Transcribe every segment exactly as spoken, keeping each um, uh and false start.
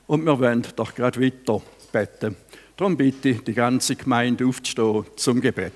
Und wir wollen doch gerade weiter beten. Darum bitte ich die ganze Gemeinde aufzustehen zum Gebet.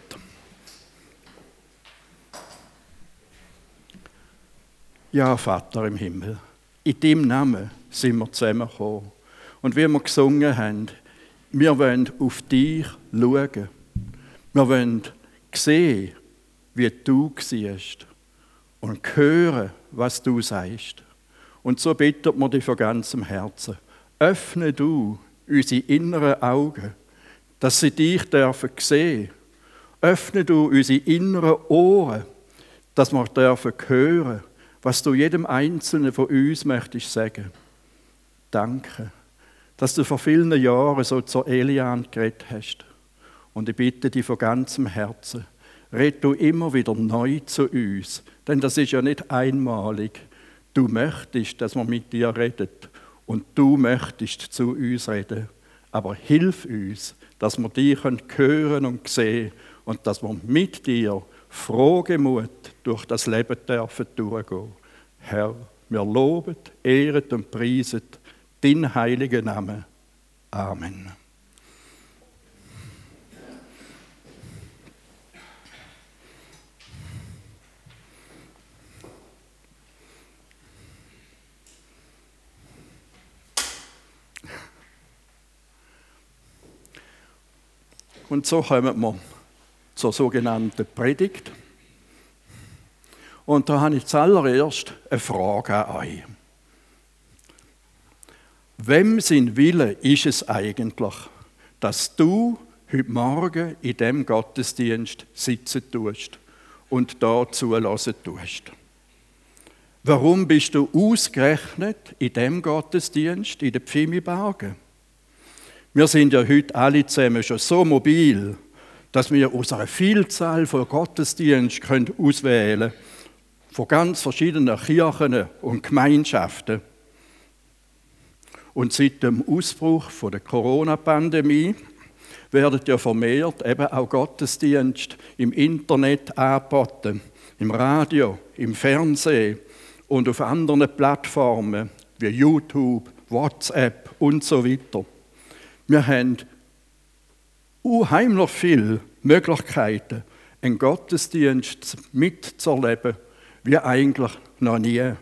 Ja, Vater im Himmel, in deinem Namen sind wir zusammengekommen. Und wie wir gesungen haben, wir wollen auf dich schauen. Wir wollen sehen, wie du siehst und hören, was du sagst. Und so bittet wir dich von ganzem Herzen, öffne du unsere inneren Augen, dass sie dich dürfen sehen. Öffne du unsere inneren Ohren, dass wir dürfen hören, was du jedem Einzelnen von uns möchtest sagen. Danke, dass du vor vielen Jahren so zur Elian geredet hast. Und ich bitte dich von ganzem Herzen, red du immer wieder neu zu uns, denn das ist ja nicht einmalig. Du möchtest, dass wir mit dir reden und du möchtest zu uns reden. Aber hilf uns, dass wir dich hören und sehen und dass wir mit dir frohgemut durch das Leben dürfen durchgehen. Herr, wir loben, ehren und preisen deinen heiligen Namen. Amen. Und so kommen wir zur sogenannten Predigt. Und da habe ich zuallererst eine Frage an euch. Wem sein Wille ist es eigentlich, dass du heute Morgen in diesem Gottesdienst sitzen tust und da zulassen tust? Warum bist du ausgerechnet in diesem Gottesdienst in der Pfimibargen? Wir sind ja heute alle zusammen schon so mobil, dass wir aus einer Vielzahl von Gottesdiensten auswählen können, von ganz verschiedenen Kirchen und Gemeinschaften. Und seit dem Ausbruch der Corona-Pandemie werden ja vermehrt eben auch Gottesdienste im Internet angeboten, im Radio, im Fernsehen und auf anderen Plattformen wie YouTube, WhatsApp und so weiter. Wir haben unheimlich viele Möglichkeiten, einen Gottesdienst mitzuerleben, wie eigentlich noch nie.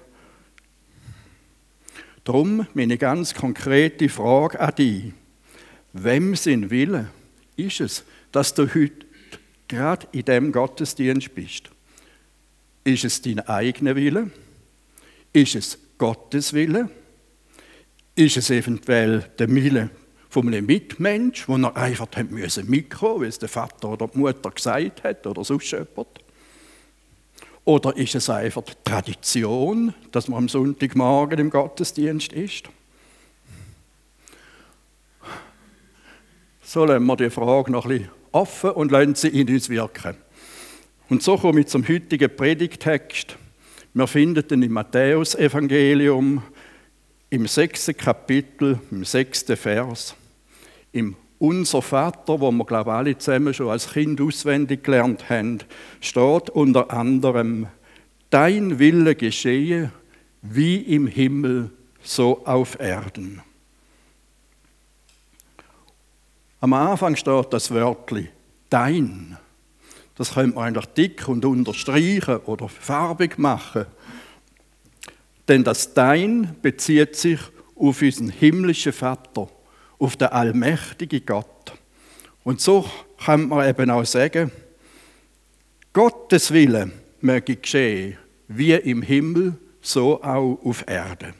Darum meine ganz konkrete Frage an dich. Wem sein Wille ist es, dass du heute gerade in diesem Gottesdienst bist? Ist es dein eigener Wille? Ist es Gottes Wille? Ist es eventuell der Wille von einem Mitmensch, wo er einfach mitkommen müssen, weil es der Vater oder die Mutter gesagt hat oder sonst jemand? Oder ist es einfach die Tradition, dass man am Sonntagmorgen im Gottesdienst ist? So lassen wir die Frage noch ein bisschen offen und lassen sie in uns wirken. Und so komme ich zum heutigen Predigttext. Wir finden ihn im Matthäus-Evangelium, im sechsten Kapitel, im sechsten Vers, im Unser Vater, wo wir, glaube ich, alle zusammen schon als Kind auswendig gelernt haben, steht unter anderem: Dein Wille geschehe, wie im Himmel, so auf Erden. Am Anfang steht das Wörtchen dein. Das könnte man eigentlich dick und unterstreichen oder farbig machen. Denn das Dein bezieht sich auf unseren himmlischen Vater, auf den allmächtigen Gott. Und so kann man eben auch sagen, Gottes Wille möge geschehen, wie im Himmel, so auch auf Erden.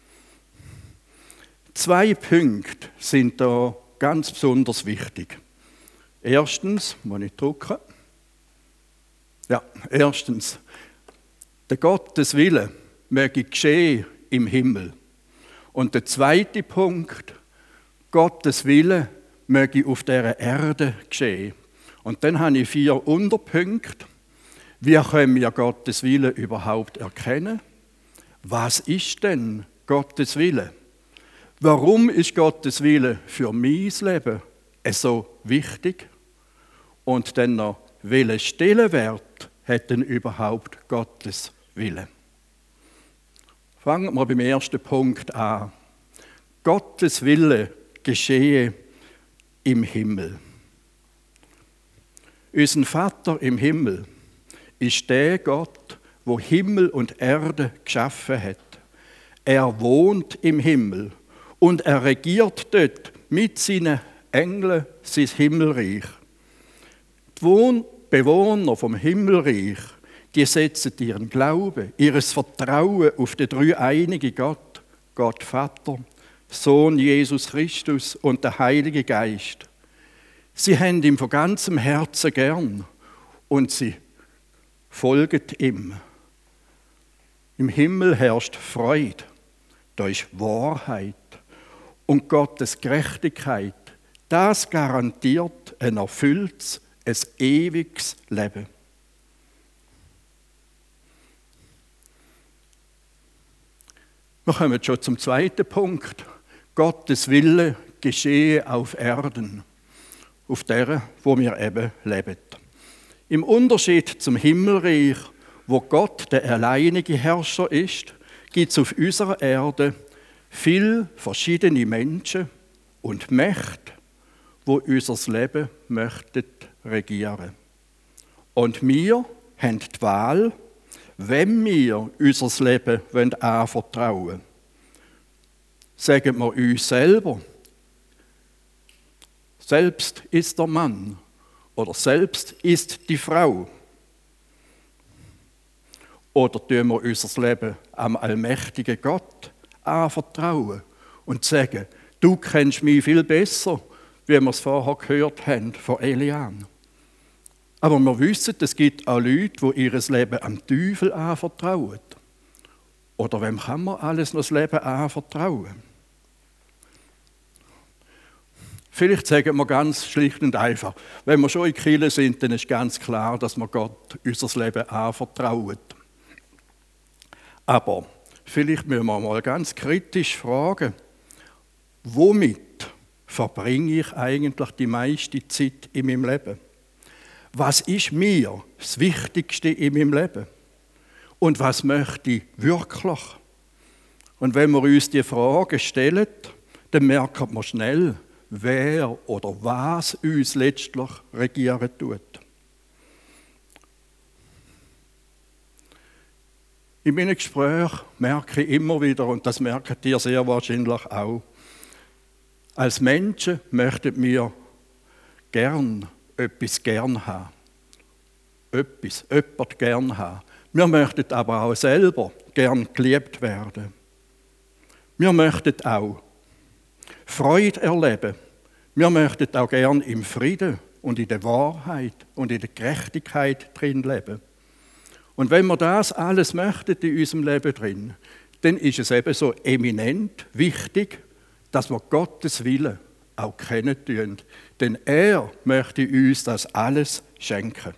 Zwei Punkte sind da ganz besonders wichtig. Erstens, muss ich drucken? Ja, erstens, der Gottes Wille möge geschehen im Himmel. Und der zweite Punkt, Gottes Wille möge auf dieser Erde geschehen. Und dann habe ich vier Unterpunkte. Wie können wir Gottes Wille überhaupt erkennen? Was ist denn Gottes Wille? Warum ist Gottes Wille für mein Leben so wichtig? Und dann noch, welchen Stellenwert hat denn überhaupt Gottes Wille? Fangen wir beim ersten Punkt an. Gottes Wille geschehe im Himmel. Unser Vater im Himmel ist der Gott, wo Himmel und Erde geschaffen hat. Er wohnt im Himmel und er regiert dort mit seinen Engeln sein Himmelreich. Die Bewohner vom Himmelreich, die setzen ihren Glauben, ihr Vertrauen auf den dreieinigen Gott, Gott Vater, Sohn Jesus Christus und der Heilige Geist. Sie haben ihm von ganzem Herzen gern und sie folgen ihm. Im Himmel herrscht Freude, da ist Wahrheit und Gottes Gerechtigkeit. Das garantiert ein erfülltes, ein ewiges Leben. Wir kommen schon zum zweiten Punkt. Gottes Wille geschehe auf Erden, auf der, wo wir eben leben. Im Unterschied zum Himmelreich, wo Gott der alleinige Herrscher ist, gibt es auf unserer Erde viele verschiedene Menschen und Mächte, wo unser Leben möchten regieren. Und wir haben die Wahl, wem wir unser Leben anvertrauen wollen. Sagen wir uns selber, selbst ist der Mann oder selbst ist die Frau. Oder tun wir unser Leben am allmächtigen Gott anvertrauen und sagen, du kennst mich viel besser, wie wir es vorher gehört haben von Elian. Aber wir wissen, es gibt auch Leute, die ihr Leben am Teufel anvertrauen. Oder wem kann man alles noch das Leben anvertrauen? Vielleicht sagen wir ganz schlicht und einfach, wenn wir schon in Kirche sind, dann ist ganz klar, dass wir Gott unser Leben anvertrauen. Aber vielleicht müssen wir mal ganz kritisch fragen, womit verbringe ich eigentlich die meiste Zeit in meinem Leben? Was ist mir das Wichtigste in meinem Leben? Und was möchte ich wirklich? Und wenn wir uns die Frage stellen, dann merken wir schnell, wer oder was uns letztlich regieren tut. In meinen Gesprächen merke ich immer wieder, und das merkt ihr sehr wahrscheinlich auch, als Menschen möchten wir gern etwas gern haben. Etwas, jemand gern haben. Wir möchten aber auch selber gern geliebt werden. Wir möchten auch Freude erleben. Wir möchten auch gern im Frieden und in der Wahrheit und in der Gerechtigkeit drin leben. Und wenn wir das alles möchten in unserem Leben drin, dann ist es eben so eminent wichtig, dass wir Gottes Willen auch kennen tun. Denn er möchte uns das alles schenken.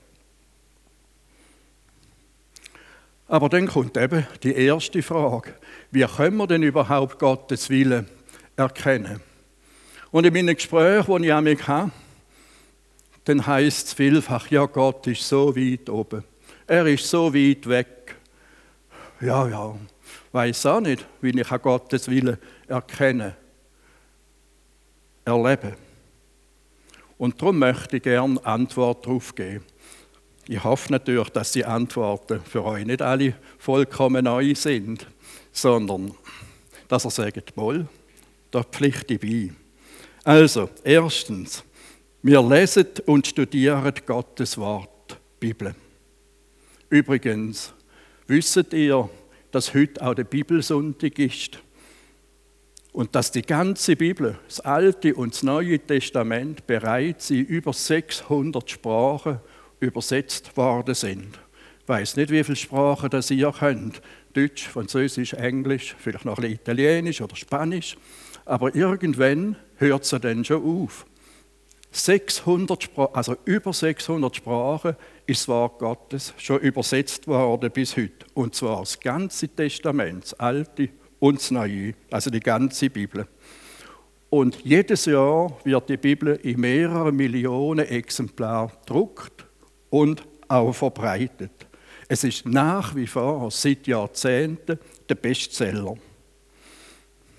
Aber dann kommt eben die erste Frage. Wie können wir denn überhaupt Gottes Willen erkennen? Und in meinen Gesprächen, die ich mit habe, dann heisst es vielfach, ja, Gott ist so weit oben. Er ist so weit weg. Ja, ja, weiss auch nicht, wie ich Gottes Willen erkennen, erleben. Und darum möchte ich gerne Antwort darauf geben. Ich hoffe natürlich, dass die Antworten für euch nicht alle vollkommen neu sind, sondern dass ihr sagt, wohl, da pflichte ich bei. Also, erstens, wir lesen und studieren Gottes Wort, Bibel. Übrigens, wisst ihr, dass heute auch der Bibelsonntag ist und dass die ganze Bibel, das Alte und das Neue Testament, bereits in über sechshundert Sprachen übersetzt worden sind. Ich weiss nicht, wie viele Sprachen das ihr könnt. Deutsch, Französisch, Englisch, vielleicht noch ein bisschen Italienisch oder Spanisch. Aber irgendwann hört es dann schon auf. sechshundert Sprachen, also über sechshundert Sprachen ist das Wort Gottes schon übersetzt worden bis heute. Und zwar das ganze Testament, das Alte und das Neue, also die ganze Bibel. Und jedes Jahr wird die Bibel in mehreren Millionen Exemplaren gedruckt und auch verbreitet. Es ist nach wie vor seit Jahrzehnten der Bestseller.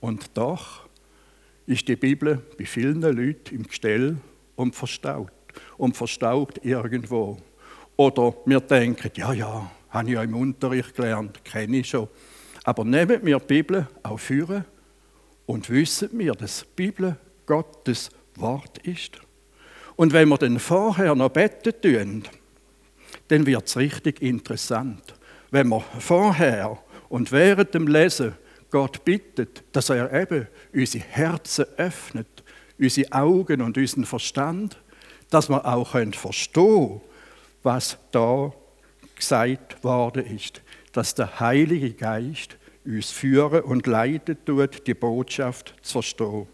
Und doch ist die Bibel bei vielen Leuten im Gestell und verstaut. Und verstaut irgendwo. Oder wir denken, ja, ja, habe ich ja im Unterricht gelernt, kenne ich schon. Aber nehmen wir die Bibel auch führen und wissen wir, dass die Bibel Gottes Wort ist. Und wenn wir dann vorher noch beten tun, dann wird es richtig interessant. Wenn wir vorher und während dem Lesen Gott bittet, dass er eben unsere Herzen öffnet, unsere Augen und unseren Verstand, dass wir auch verstehen können, was da gesagt worden ist. Dass der Heilige Geist uns führen und leiten tut, die Botschaft zu verstehen.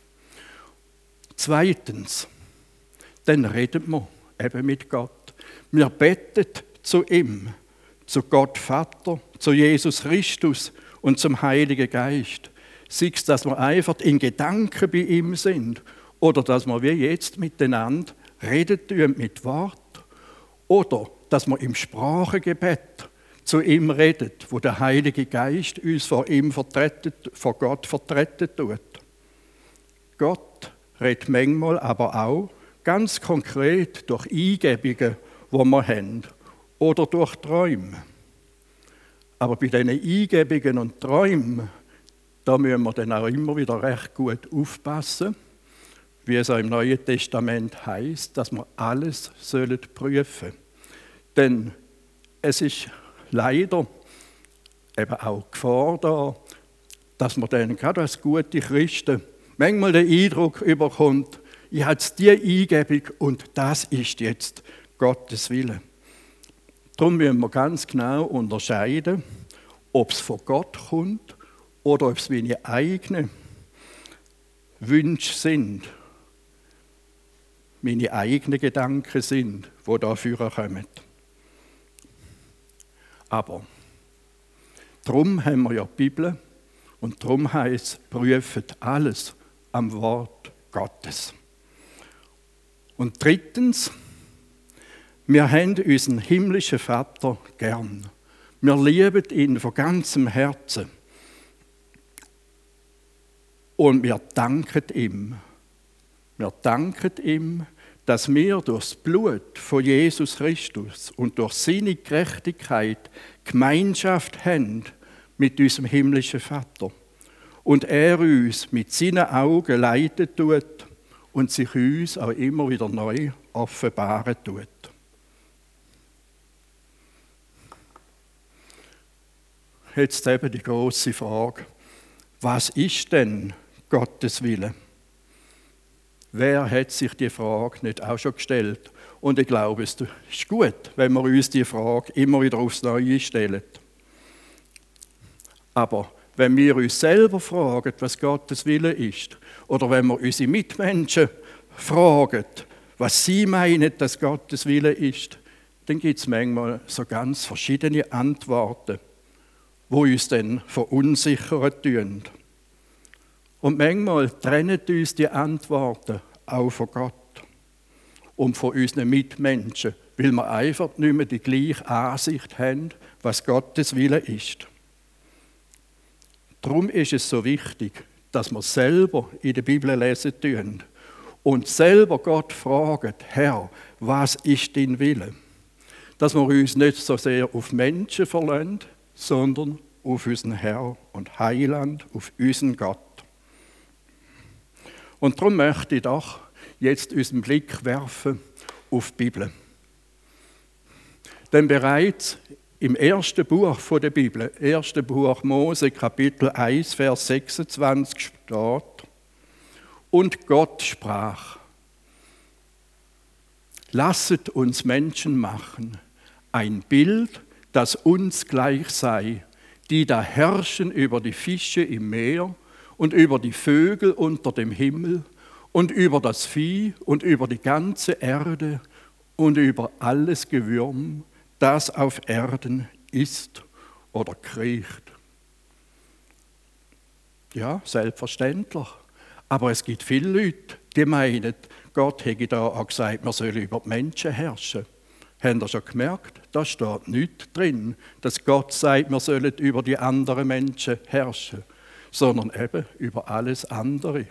Zweitens, dann reden wir eben mit Gott. Wir beten zu ihm, zu Gott Vater, zu Jesus Christus und zum Heiligen Geist. Sei es, dass wir einfach in Gedanken bei ihm sind oder dass wir wie jetzt miteinander reden mit Wort oder dass wir im Sprachengebet zu ihm reden, wo der Heilige Geist uns vor ihm vertreten, vor Gott vertreten tut. Gott redet manchmal aber auch ganz konkret durch Eingebungen, die wir haben, oder durch Träume. Aber bei diesen Eingebungen und Träumen, da müssen wir dann auch immer wieder recht gut aufpassen, wie es auch im Neuen Testament heißt, dass wir alles sollen prüfen. Denn es ist leider eben auch Gefahr da, dass man dann gerade als gute Christen manchmal den Eindruck überkommt, ich habe jetzt diese Eingebung und das ist jetzt Gottes Wille. Darum müssen wir ganz genau unterscheiden, ob es von Gott kommt oder ob es meine eigenen Wünsche sind, meine eigenen Gedanken sind, die dafür kommen. Aber darum haben wir ja die Bibel und darum heisst es, prüft alles am Wort Gottes. Und drittens, wir haben unseren himmlischen Vater gern. Wir lieben ihn von ganzem Herzen. Und wir danken ihm. Wir danken ihm, dass wir durch das Blut von Jesus Christus und durch seine Gerechtigkeit Gemeinschaft haben mit unserem himmlischen Vater. Und er uns mit seinen Augen leiten tut und sich uns auch immer wieder neu offenbaren tut. Jetzt eben die große Frage, was ist denn Gottes Wille? Wer hat sich die Frage nicht auch schon gestellt? Und ich glaube, es ist gut, wenn wir uns die Frage immer wieder aufs Neue stellen. Aber wenn wir uns selber fragen, was Gottes Wille ist, oder wenn wir unsere Mitmenschen fragen, was sie meinen, dass Gottes Wille ist, dann gibt es manchmal so ganz verschiedene Antworten, die uns dann verunsichern tun. Und manchmal trennen uns die Antworten auch von Gott und von unseren Mitmenschen, weil wir einfach nicht mehr die gleiche Ansicht haben, was Gottes Wille ist. Darum ist es so wichtig, dass wir selber in der Bibel lesen tun und selber Gott fragen, Herr, was ist dein Wille? Dass wir uns nicht so sehr auf Menschen verlassen, sondern auf unseren Herr und Heiland, auf unseren Gott. Und darum möchte ich doch jetzt unseren Blick werfen auf die Bibel. Denn bereits im ersten Buch der Bibel, ersten Buch Mose, Kapitel eins, Vers sechsundzwanzig steht, und Gott sprach, lasset uns Menschen machen, ein Bild, das uns gleich sei, die da herrschen über die Fische im Meer und über die Vögel unter dem Himmel und über das Vieh und über die ganze Erde und über alles Gewürm, das auf Erden ist oder kriecht. Ja, selbstverständlich. Aber es gibt viele Leute, die meinen, Gott hätte da auch gesagt, man soll über die Menschen herrschen. Habt ihr schon gemerkt? Da steht nichts drin, dass Gott sagt, wir sollen über die anderen Menschen herrschen. sondern eben über alles andere.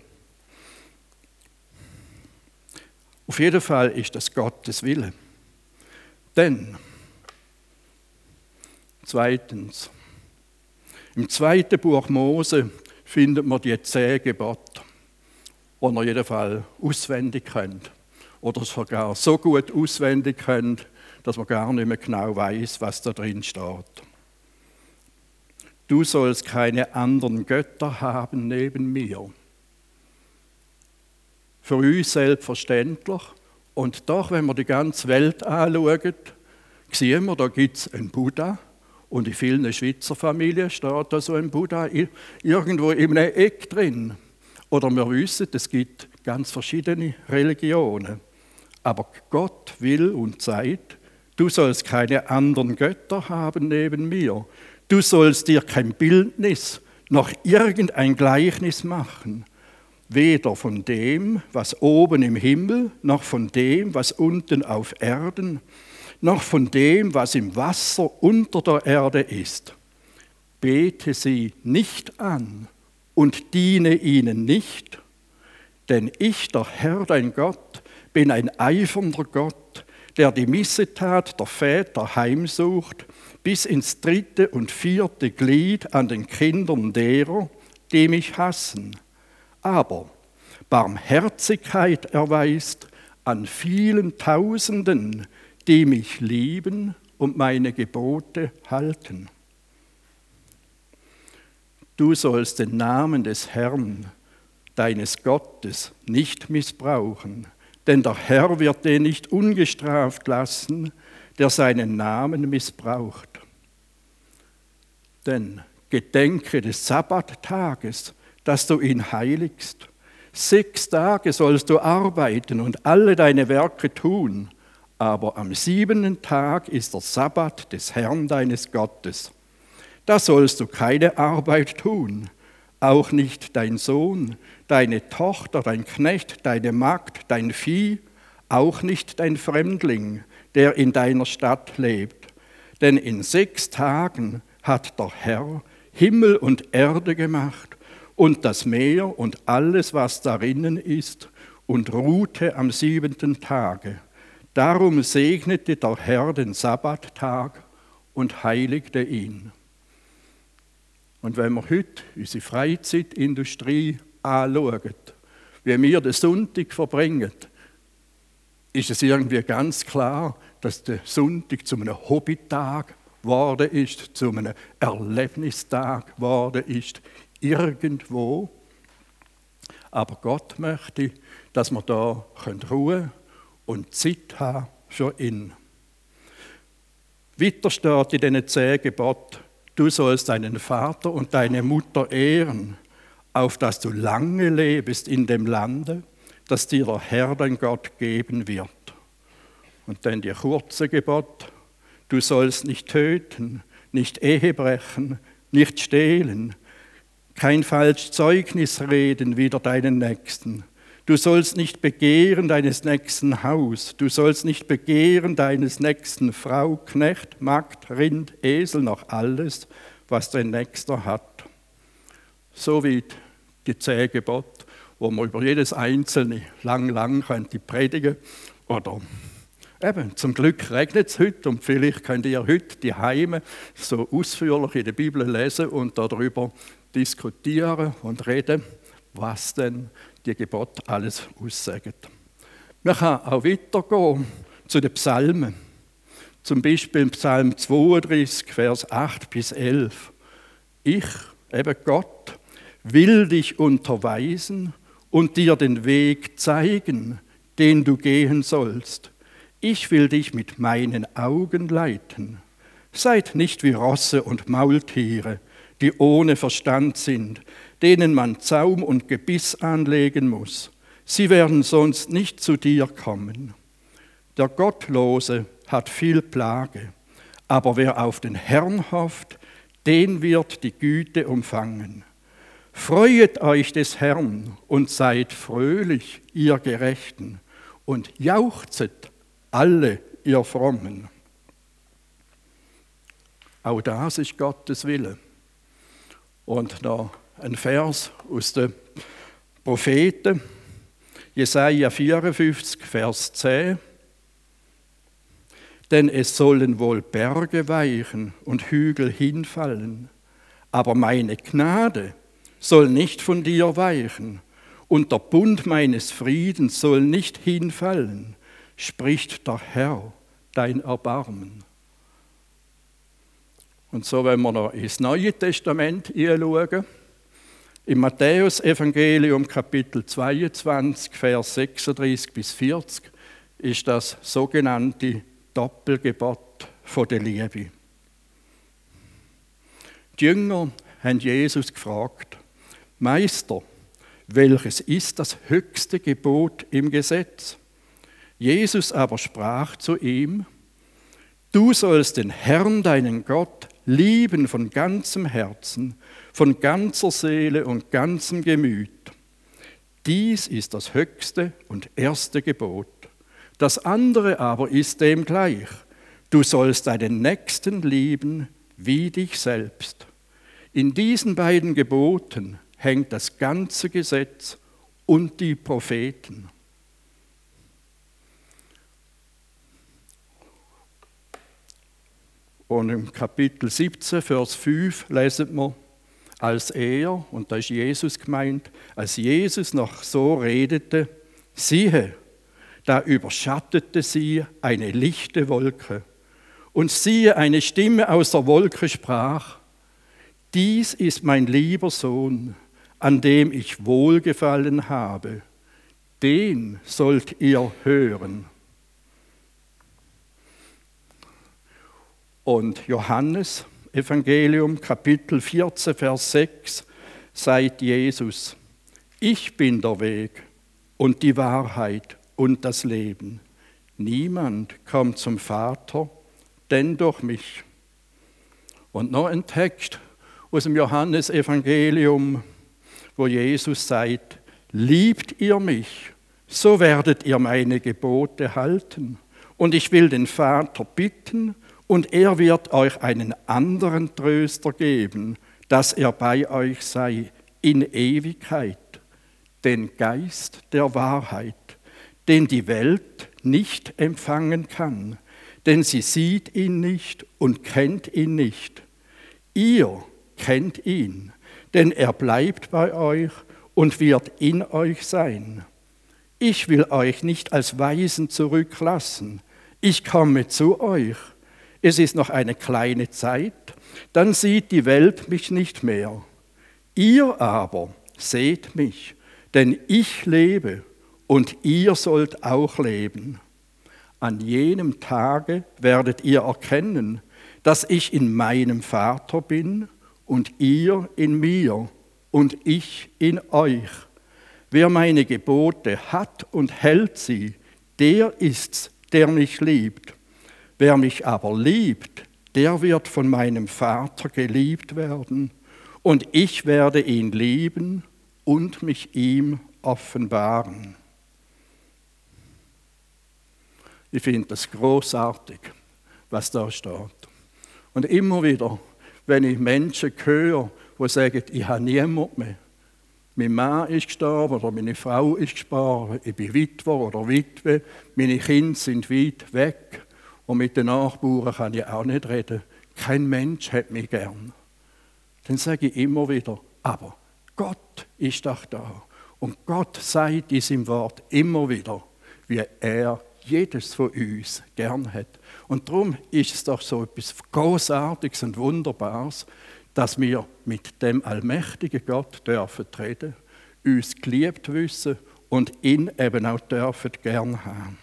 Auf jeden Fall ist das Gottes Wille. Denn, zweitens, im zweiten Buch Mose findet man die zehn Gebote, die man auf jeden Fall auswendig kennt. Oder sogar so gut auswendig kennt, dass man gar nicht mehr genau weiß, was da drin steht. Du sollst keine anderen Götter haben neben mir. Für uns selbstverständlich. Und doch, wenn wir die ganze Welt anschauen, sehen wir, da gibt es einen Buddha. Und in vielen Schweizer Familien steht da so ein Buddha irgendwo in einem Eck drin. Oder wir wissen, es gibt ganz verschiedene Religionen. Aber Gott will und sagt, du sollst keine anderen Götter haben neben mir. Du sollst dir kein Bildnis noch irgendein Gleichnis machen. Weder von dem, was oben im Himmel, noch von dem, was unten auf Erden, noch von dem, was im Wasser unter der Erde ist. Bete sie nicht an und diene ihnen nicht, denn ich, der Herr, dein Gott, bin ein eifernder Gott, der die Missetat der Väter heimsucht, bis ins dritte und vierte Glied an den Kindern derer, die mich hassen, aber Barmherzigkeit erweist an vielen Tausenden, die mich lieben und meine Gebote halten. Du sollst den Namen des Herrn, deines Gottes, nicht missbrauchen, denn der Herr wird den nicht ungestraft lassen, der seinen Namen missbraucht. Denn gedenke des Sabbattages, dass du ihn heiligst. Sechs Tage sollst du arbeiten und alle deine Werke tun, aber am siebenten Tag ist der Sabbat des Herrn deines Gottes. Da sollst du keine Arbeit tun, auch nicht dein Sohn, deine Tochter, dein Knecht, deine Magd, dein Vieh, auch nicht dein Fremdling, der in deiner Stadt lebt. Denn in sechs Tagen hat der Herr Himmel und Erde gemacht und das Meer und alles, was darinnen ist, und ruhte am siebenten Tage. Darum segnete der Herr den Sabbattag und heiligte ihn. Und wenn wir heute unsere Freizeitindustrie anschauen, wie wir den Sonntag verbringen, ist es irgendwie ganz klar, dass der Sonntag zu einem Hobbytag geworden ist, zu einem Erlebnistag geworden ist, irgendwo. Aber Gott möchte, dass wir da Ruhe und Zeit haben für ihn. Weiter steht in diesen zehn Geboten, du sollst deinen Vater und deine Mutter ehren, auf dass du lange lebst in dem Lande, das dir der Herr, dein Gott, geben wird. Und dann die kurze Gebot, du sollst nicht töten, nicht Ehe brechen, nicht stehlen, kein falsches Zeugnis reden wider deinen Nächsten. Du sollst nicht begehren deines Nächsten Haus, du sollst nicht begehren deines Nächsten Frau, Knecht, Magd, Rind, Esel, noch alles, was dein Nächster hat. Soweit die zehn Gebote, wo man über jedes einzelne lang, lang könnte predigen. Oder eben, zum Glück regnet es heute und vielleicht könnt ihr heute die Heime so ausführlich in der Bibel lesen und darüber diskutieren und reden, was denn die Gebote alles aussagen. Man kann auch weitergehen zu den Psalmen. Zum Beispiel Psalm zweiunddreißig, Vers acht bis elf. Ich, eben Gott, will dich unterweisen und dir den Weg zeigen, den du gehen sollst. Ich will dich mit meinen Augen leiten. Seid nicht wie Rosse und Maultiere, die ohne Verstand sind, denen man Zaum und Gebiss anlegen muss. Sie werden sonst nicht zu dir kommen. Der Gottlose hat viel Plage, aber wer auf den Herrn hofft, den wird die Güte umfangen. Freuet euch des Herrn und seid fröhlich, ihr Gerechten, und jauchzet alle, ihr Frommen. Auch das ist Gottes Wille. Und noch ein Vers aus den Propheten, Jesaja vierundfünfzig, Vers zehn. Denn es sollen wohl Berge weichen und Hügel hinfallen, aber meine Gnade soll nicht von dir weichen und der Bund meines Friedens soll nicht hinfallen, spricht der Herr, dein Erbarmen. Und so, wenn wir noch ins Neue Testament hinschauen, im Matthäus-Evangelium Kapitel zweiundzwanzig, Vers sechsunddreißig bis vierzig, ist das sogenannte Doppelgebot von der Liebe. Die Jünger haben Jesus gefragt: Meister, welches ist das höchste Gebot im Gesetz? Jesus aber sprach zu ihm: Du sollst den Herrn, deinen Gott, lieben von ganzem Herzen, von ganzer Seele und ganzem Gemüt. Dies ist das höchste und erste Gebot. Das andere aber ist dem gleich: Du sollst deinen Nächsten lieben wie dich selbst. In diesen beiden Geboten hängt das ganze Gesetz und die Propheten. Und im Kapitel siebzehn, Vers fünf lesen wir, als er, und da ist Jesus gemeint, als Jesus noch so redete, siehe, da überschattete sie eine lichte Wolke. Und siehe, eine Stimme aus der Wolke sprach: Dies ist mein lieber Sohn, an dem ich Wohlgefallen habe. Den sollt ihr hören. Und Johannes, Evangelium, Kapitel vierzehn, Vers sechs, sagt Jesus: Ich bin der Weg und die Wahrheit und das Leben. Niemand kommt zum Vater, denn durch mich. Und noch ein Text aus dem Johannesevangelium, wo Jesus sagt: Liebt ihr mich, so werdet ihr meine Gebote halten. Und ich will den Vater bitten, und er wird euch einen anderen Tröster geben, dass er bei euch sei in Ewigkeit, den Geist der Wahrheit, den die Welt nicht empfangen kann, denn sie sieht ihn nicht und kennt ihn nicht. Ihr kennt ihn, denn er bleibt bei euch und wird in euch sein. Ich will euch nicht als Waisen zurücklassen, ich komme zu euch. Es ist noch eine kleine Zeit, dann sieht die Welt mich nicht mehr. Ihr aber seht mich, denn ich lebe und ihr sollt auch leben. An jenem Tage werdet ihr erkennen, dass ich in meinem Vater bin und ihr in mir und ich in euch. Wer meine Gebote hat und hält sie, der ist's, der mich liebt. Wer mich aber liebt, der wird von meinem Vater geliebt werden, und ich werde ihn lieben und mich ihm offenbaren. Ich finde das großartig, was da steht. Und immer wieder, wenn ich Menschen höre, die sagen, ich habe niemanden mehr. Mein Mann ist gestorben oder meine Frau ist gestorben, ich bin Witwer oder Witwe, meine Kinder sind weit weg. Und mit den Nachbarn kann ich auch nicht reden. Kein Mensch hat mich gern. Dann sage ich immer wieder, aber Gott ist doch da. Und Gott sagt in seinem Wort immer wieder, wie er jedes von uns gern hat. Und darum ist es doch so etwas Großartiges und Wunderbares, dass wir mit dem allmächtigen Gott dürfen reden, uns geliebt wissen und ihn eben auch dürfen gern haben.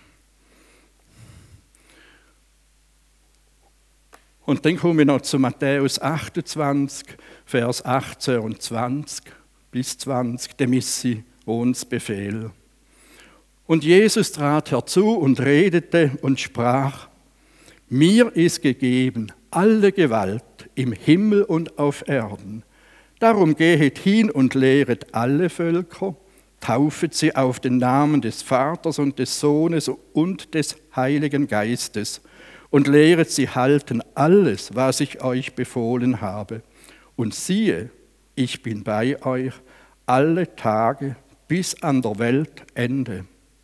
Und dann komme ich noch zu Matthäus achtundzwanzig, Vers achtzehn und zwanzig bis zwanzig, der Missionsbefehl. Und Jesus trat herzu und redete und sprach: Mir ist gegeben alle Gewalt im Himmel und auf Erden. Darum gehet hin und lehret alle Völker, taufet sie auf den Namen des Vaters und des Sohnes und des Heiligen Geistes und lehret sie halten alles, was ich euch befohlen habe. Und siehe, ich bin bei euch alle Tage bis an der Weltende.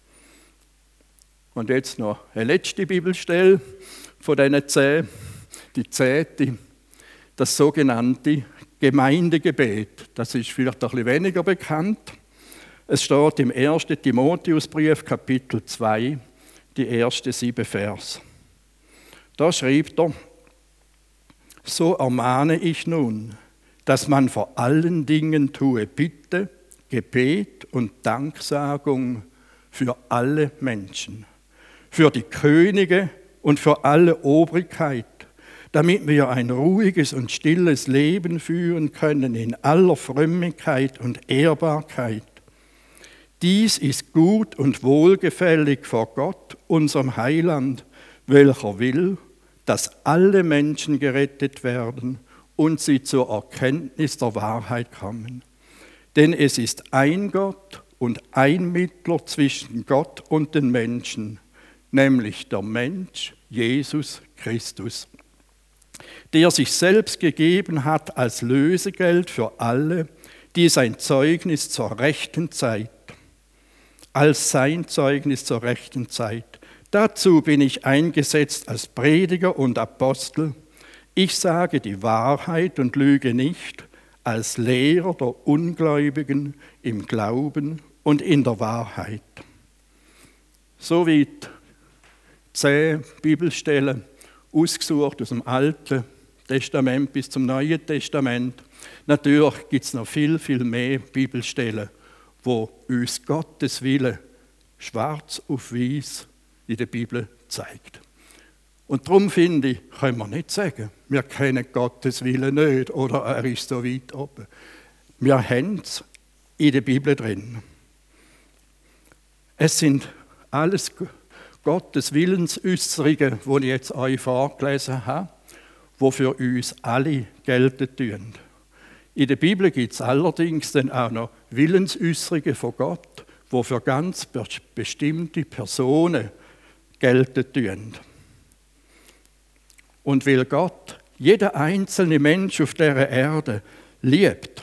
Und jetzt noch eine letzte Bibelstelle von diesen zehn, die zehnte, das sogenannte Gemeindegebet. Das ist vielleicht ein bisschen weniger bekannt. Es steht im ersten Timotheusbrief, Kapitel zwei, die ersten sieben Vers. Da schreibt er: So ermahne ich nun, dass man vor allen Dingen tue Bitte, Gebet und Danksagung für alle Menschen, für die Könige und für alle Obrigkeit, damit wir ein ruhiges und stilles Leben führen können in aller Frömmigkeit und Ehrbarkeit. Dies ist gut und wohlgefällig vor Gott, unserem Heiland, welcher will, dass alle Menschen gerettet werden und sie zur Erkenntnis der Wahrheit kommen. Denn es ist ein Gott und ein Mittler zwischen Gott und den Menschen, nämlich der Mensch Jesus Christus, der sich selbst gegeben hat als Lösegeld für alle, die sein Zeugnis zur rechten Zeit, als sein Zeugnis zur rechten Zeit. Dazu bin ich eingesetzt als Prediger und Apostel. Ich sage die Wahrheit und lüge nicht, als Lehrer der Ungläubigen im Glauben und in der Wahrheit. Soweit zehn Bibelstellen, ausgesucht aus dem Alten Testament bis zum Neuen Testament. Natürlich gibt es noch viel, viel mehr Bibelstellen, wo uns Gottes Wille schwarz auf weiß in der Bibel zeigt. Und darum finde ich, können wir nicht sagen, wir kennen Gottes Wille nicht oder er ist so weit oben. Wir haben es in der Bibel drin. Es sind alles Gottes Willensäußerungen, die ich jetzt euch vorgelesen habe, die für uns alle gelten tun. In der Bibel gibt es allerdings dann auch noch Willensäußerungen von Gott, die für ganz bestimmte Personen gelten tun. Und weil Gott jeden einzelnen Mensch auf dieser Erde liebt,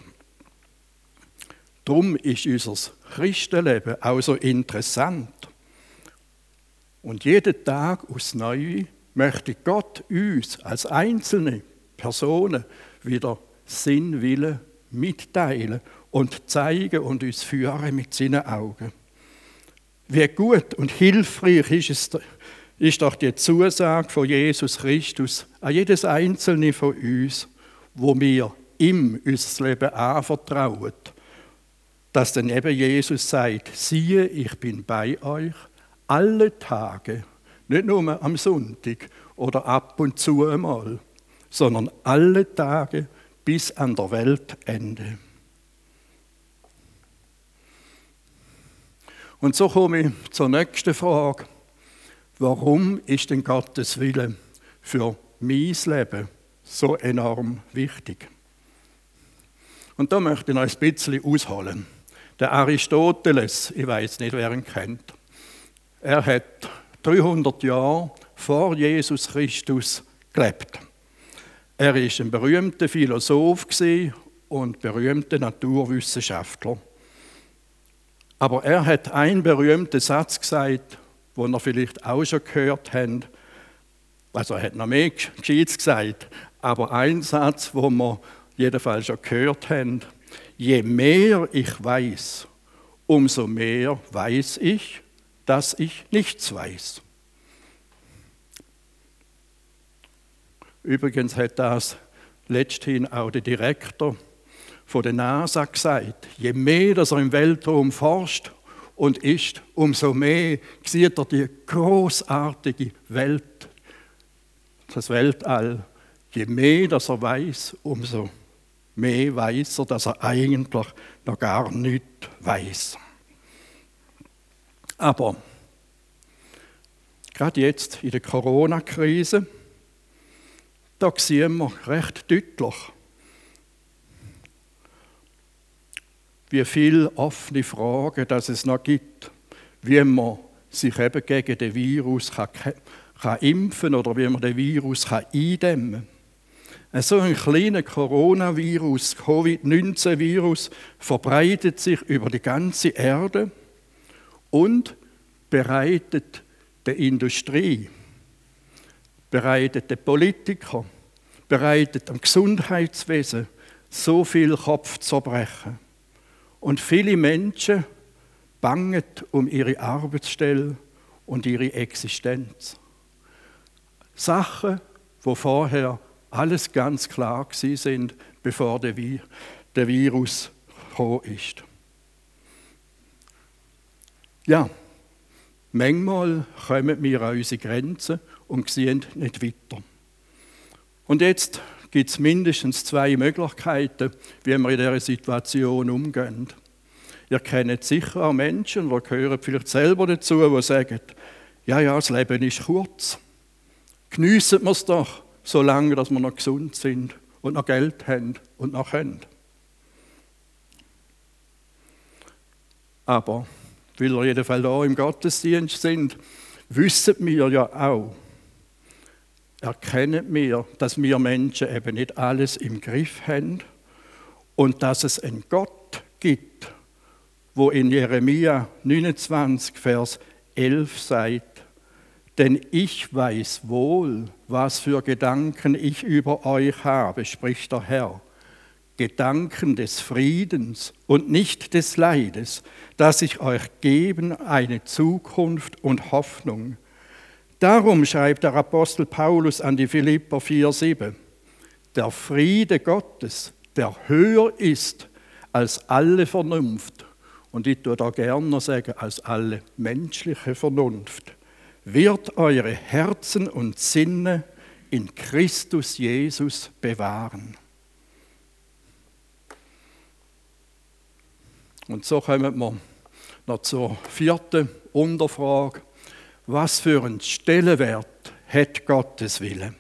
darum ist unser Christenleben auch so interessant. Und jeden Tag aufs Neue möchte Gott uns als einzelne Personen wieder seinen Willen mitteilen und zeigen und uns führen mit seinen Augen. Wie gut und hilfreich ist es, ist doch die Zusage von Jesus Christus an jedes einzelne von uns, wo wir ihm unser Leben anvertrauen, dass dann eben Jesus sagt, siehe, ich bin bei euch alle Tage, nicht nur am Sonntag oder ab und zu einmal, sondern alle Tage bis an der Weltende. Und so komme ich zur nächsten Frage. Warum ist denn Gottes Wille für mein Leben so enorm wichtig? Und da möchte ich noch ein bisschen ausholen. Der Aristoteles, ich weiß nicht, wer ihn kennt, er hat dreihundert Jahre vor Jesus Christus gelebt. Er war ein berühmter Philosoph und berühmter Naturwissenschaftler. Aber er hat einen berühmten Satz gesagt, den ihr vielleicht auch schon gehört habt. Also er hat noch mehr Gescheites gesagt, aber ein Satz, den wir jedenfalls schon gehört haben. Je mehr ich weiß, umso mehr weiß ich, dass ich nichts weiß. Übrigens hat das letzthin auch der Direktor von der NASA gesagt. Je mehr dass er im Weltraum forscht und ist, umso mehr sieht er die großartige Welt, das Weltall. Je mehr dass er weiß, umso mehr weiß er, dass er eigentlich noch gar nichts weiß. Aber gerade jetzt in der Corona-Krise, da sehen wir recht deutlich, wie viele offene Fragen dass es noch gibt, wie man sich eben gegen den Virus kann, kann impfen oder wie man den Virus kann eindämmen kann. So ein kleiner Coronavirus, Covid neunzehn Virus, verbreitet sich über die ganze Erde und bereitet der Industrie, bereitet der Politiker, bereitet am Gesundheitswesen so viel Kopfzerbrechen. Und viele Menschen bangen um ihre Arbeitsstelle und ihre Existenz. Sachen, wo vorher alles ganz klar gewesen sind, bevor der, Vi- der Virus gekommen ist. Ja, manchmal kommen wir an unsere Grenzen und sehen nicht weiter. Und jetzt gibt es mindestens zwei Möglichkeiten, wie wir in dieser Situation umgehen. Ihr kennt sicher auch Menschen, oder gehören vielleicht selber dazu, die sagen, ja, ja, das Leben ist kurz. Geniessen wir es doch, solange dass wir noch gesund sind und noch Geld haben und noch können. Aber weil wir jedenfalls hier im Gottesdienst sind, wissen wir ja auch, erkennen wir, dass wir Menschen eben nicht alles im Griff haben und dass es einen Gott gibt, wo in Jeremia neunundzwanzig, Vers elf sagt, denn ich weiß wohl, was für Gedanken ich über euch habe, spricht der Herr. Gedanken des Friedens und nicht des Leides, dass ich euch geben eine Zukunft und Hoffnung. Darum schreibt der Apostel Paulus an die Philipper vier sieben, der Friede Gottes, der höher ist als alle Vernunft, und ich tue da gerne noch sagen, als alle menschliche Vernunft, wird eure Herzen und Sinne in Christus Jesus bewahren. Und so kommen wir noch zur vierten Unterfrage. Was für einen Stellenwert hat Gottes Wille?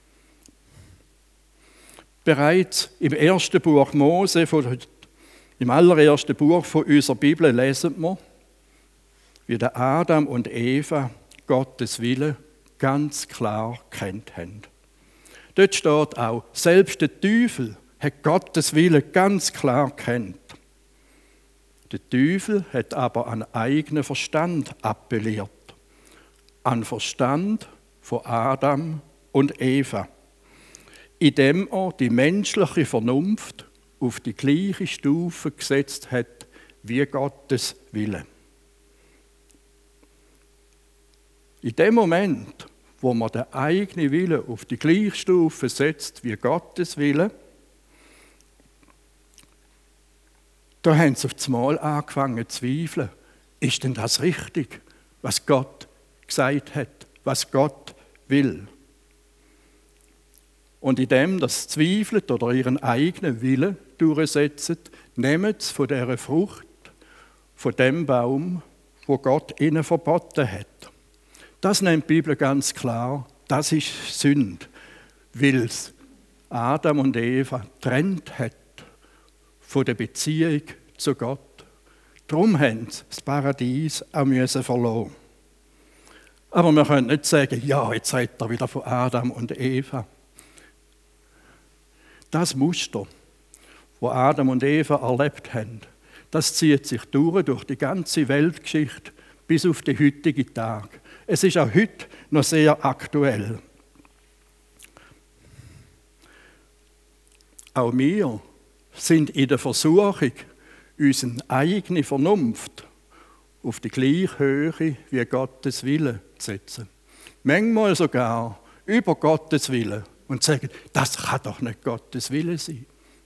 Bereits im ersten Buch Mose, im allerersten Buch von unserer Bibel, lesen wir, wie der Adam und Eva Gottes Wille ganz klar kennt haben. Dort steht auch, selbst der Teufel hat Gottes Wille ganz klar kennt. Der Teufel hat aber an eigenen Verstand appelliert. An Verstand von Adam und Eva, indem er die menschliche Vernunft auf die gleiche Stufe gesetzt hat wie Gottes Wille. In dem Moment, wo man den eigenen Willen auf die gleiche Stufe setzt wie Gottes Wille, da haben sie auf das Mal angefangen zu zweifeln. Ist denn das richtig, was Gott gesagt hat, was Gott will? Und indem das zweifeln oder ihren eigenen Willen durchsetzen, nehmen sie von dieser Frucht, von dem Baum, wo Gott ihnen verboten hat. Das nennt die Bibel ganz klar, das ist Sünde, weil es Adam und Eva getrennt hat von der Beziehung zu Gott. Darum haben sie das Paradies auch müssen verlassen. Aber wir können nicht sagen, ja, jetzt redet er wieder von Adam und Eva. Das Muster, das Adam und Eva erlebt haben, das zieht sich durch, durch die ganze Weltgeschichte bis auf den heutigen Tag. Es ist auch heute noch sehr aktuell. Auch wir sind in der Versuchung, unsere eigene Vernunft auf die gleiche Höhe wie Gottes Wille zu setzen. Manchmal sogar über Gottes Wille und sagen, das kann doch nicht Gottes Wille sein.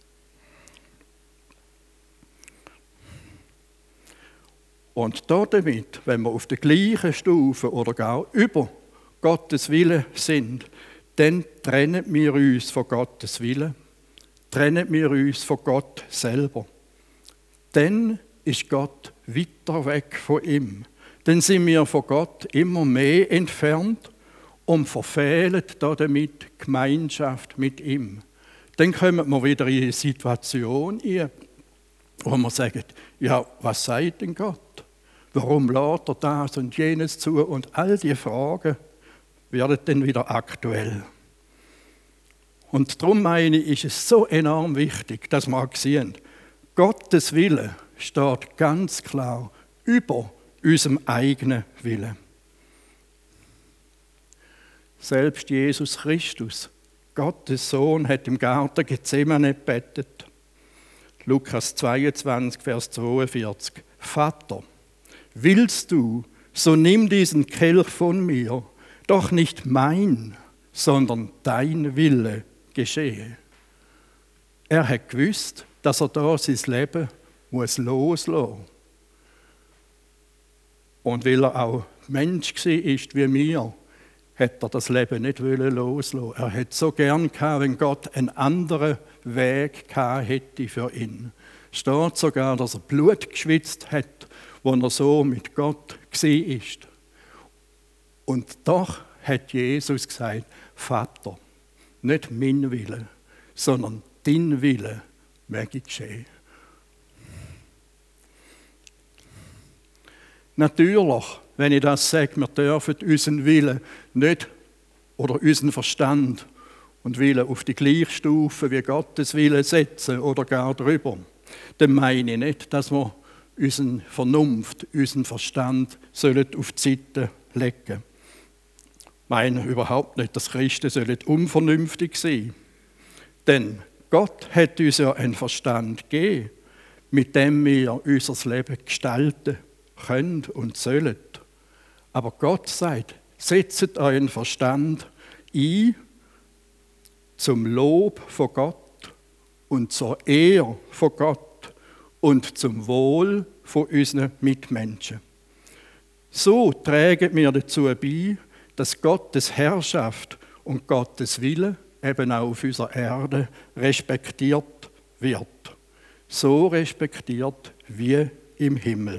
Und damit, wenn wir auf der gleichen Stufe oder gar über Gottes Wille sind, dann trennen wir uns von Gottes Wille, trennen wir uns von Gott selber. Dann ist Gott weiter weg von ihm. Dann sind wir von Gott immer mehr entfernt und verfehlen damit Gemeinschaft mit ihm. Dann kommen wir wieder in eine Situation rein, wo wir sagen, ja, was sagt denn Gott? Warum lässt er das und jenes zu? Und all diese Fragen werden dann wieder aktuell. Und darum meine ich, ist es so enorm wichtig, dass wir auch sehen, Gottes Wille steht ganz klar über unserem eigenen Willen. Selbst Jesus Christus, Gottes Sohn, hat im Garten Gethsemane gebetet. Lukas zweiundzwanzig, Vers zweiundvierzig. Vater, willst du, so nimm diesen Kelch von mir, doch nicht mein, sondern dein Wille geschehe. Er hat gewusst, dass er da sein Leben muss loslassen muss. Und weil er auch Mensch war wie wir, hat er das Leben nicht loslassen. Er hätte so gern gehabt, wenn Gott einen anderen Weg gehabt hätte für ihn. Es steht sogar, dass er Blut geschwitzt hat, als er so mit Gott war. Und doch hat Jesus gesagt, Vater, nicht mein Wille, sondern dein Wille möge geschehen. Natürlich, wenn ich das sage, wir dürfen unseren Willen nicht oder unseren Verstand und Willen auf die gleiche Stufe wie Gottes Willen setzen oder gar drüber. Dann meine ich nicht, dass wir unsere Vernunft, unseren Verstand sollen auf die Seite legen sollen. Ich meine überhaupt nicht, dass Christen sollen unvernünftig sein. Denn Gott hat uns ja einen Verstand gegeben, mit dem wir unser Leben gestalten können und sollen. Aber Gott sagt, setzt euren Verstand ein zum Lob von Gott und zur Ehre von Gott und zum Wohl von unseren Mitmenschen. So tragen wir dazu bei, dass Gottes Herrschaft und Gottes Wille eben auch auf unserer Erde respektiert wird. So respektiert wie im Himmel.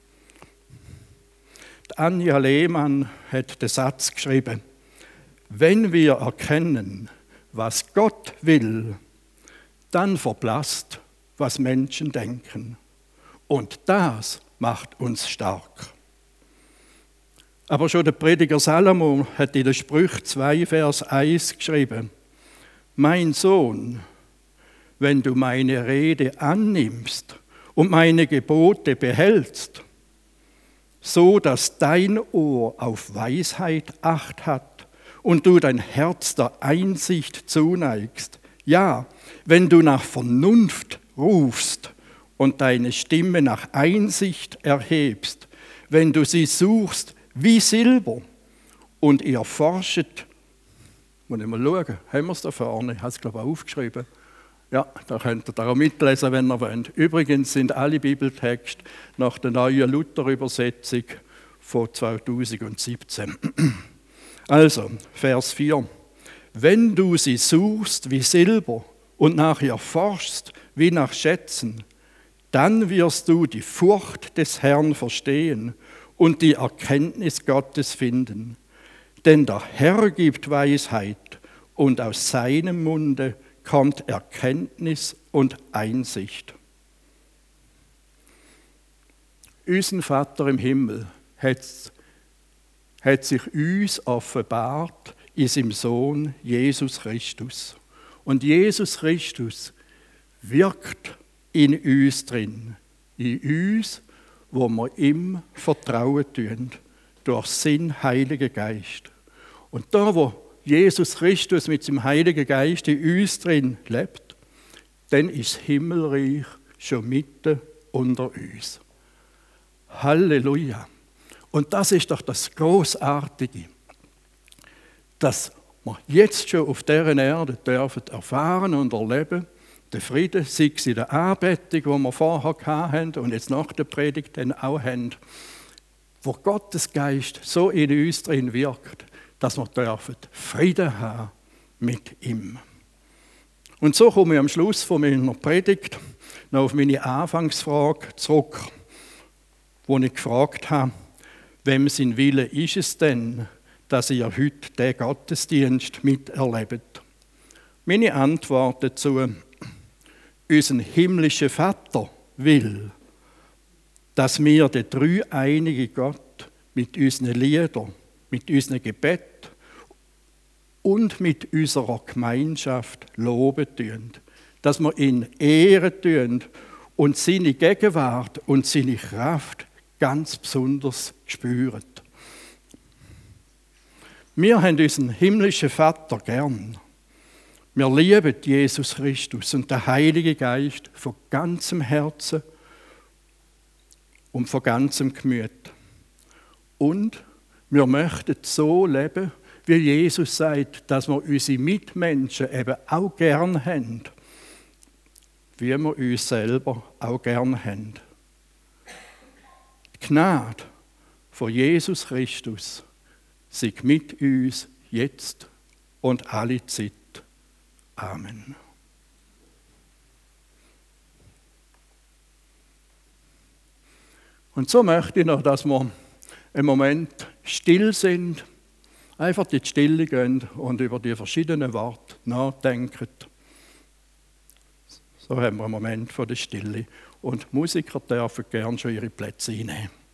Anja Lehmann hat den Satz geschrieben: Wenn wir erkennen, was Gott will, dann verblasst, was Menschen denken. Und das macht uns stark. Aber schon der Prediger Salomo hat in den Sprüchen zwei, Vers eins geschrieben: Mein Sohn, wenn du meine Rede annimmst und meine Gebote behältst, so dass dein Ohr auf Weisheit Acht hat und du dein Herz der Einsicht zuneigst. Ja, wenn du nach Vernunft rufst und deine Stimme nach Einsicht erhebst, wenn du sie suchst wie Silber und ihr forschet. Muss ich mal schauen, haben wir es da vorne? Ich habe es, glaube ich, auch aufgeschrieben. Ja, da könnt ihr auch mitlesen, wenn ihr wollt. Übrigens sind alle Bibeltexte nach der neuen Luther-Übersetzung von zweitausendsiebzehn. Also, Vers vier. Wenn du sie suchst wie Silber und nach ihr forschst wie nach Schätzen, dann wirst du die Furcht des Herrn verstehen und die Erkenntnis Gottes finden. Denn der Herr gibt Weisheit und aus seinem Munde kommt Erkenntnis und Einsicht. Unser Vater im Himmel hat, hat sich uns offenbart in seinem Sohn Jesus Christus. Und Jesus Christus wirkt in uns drin, in uns, wo wir ihm vertrauen tun, durch seinen Heiligen Geist. Und da, wo Jesus Christus mit seinem Heiligen Geist in uns drin lebt, dann ist das Himmelreich schon mitten unter uns. Halleluja! Und das ist doch das Großartige, dass wir jetzt schon auf dieser Erde dürfen erfahren und erleben, den Frieden, sei es in der Anbetung, die wir vorher hatten und jetzt nach der Predigt dann auch haben, wo Gottes Geist so in uns drin wirkt, dass wir dürfen Frieden haben mit ihm. Und so komme ich am Schluss von meiner Predigt noch auf meine Anfangsfrage zurück, wo ich gefragt habe, wem sein Wille ist es denn, dass ihr heute den Gottesdienst miterlebt? Meine Antwort dazu: Unser himmlischer Vater will, dass wir den dreieinigen Gott mit unseren Liedern, mit unseren Gebeten und mit unserer Gemeinschaft loben tun. Dass wir ihn ehren tun und seine Gegenwart und seine Kraft ganz besonders spüren. Wir haben unseren himmlischen Vater gern. Wir lieben Jesus Christus und den Heiligen Geist von ganzem Herzen und von ganzem Gemüt. Und wir möchten so leben, wie Jesus sagt, dass wir unsere Mitmenschen eben auch gern haben, wie wir uns selber auch gern haben. Die Gnade von Jesus Christus sei mit uns jetzt und alle Zeit. Amen. Und so möchte ich noch, dass wir einen Moment still sind, einfach in die Stille gehen und über die verschiedenen Worte nachdenken. So haben wir einen Moment von der Stille. Und die Musiker dürfen gerne schon ihre Plätze einnehmen.